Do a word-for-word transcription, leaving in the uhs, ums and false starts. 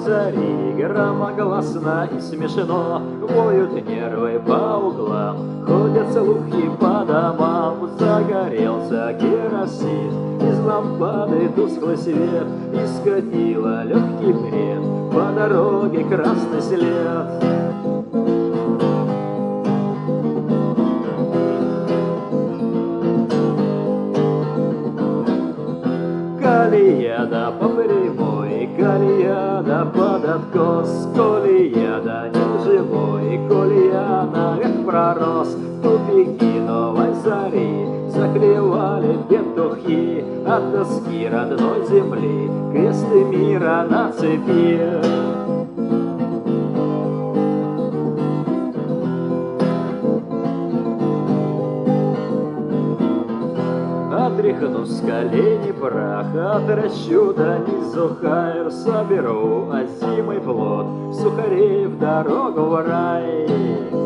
зари громогласно и смешно воют нервы по углам, ходят слухи по домам. Загорелся керосин, из лампады тусклый свет, и скатила легкий бред по дороге красный след. Колеяда по прямой, колеяда под откос, колеяда не живой, колеяда как пророс. В тупики новой зари заклевали петухи от доски родной земли, кресты мира на цепи. Отряхну с колени прах, отращу до низу хайр, соберу озимый плод, сухарей в дорогу в рай.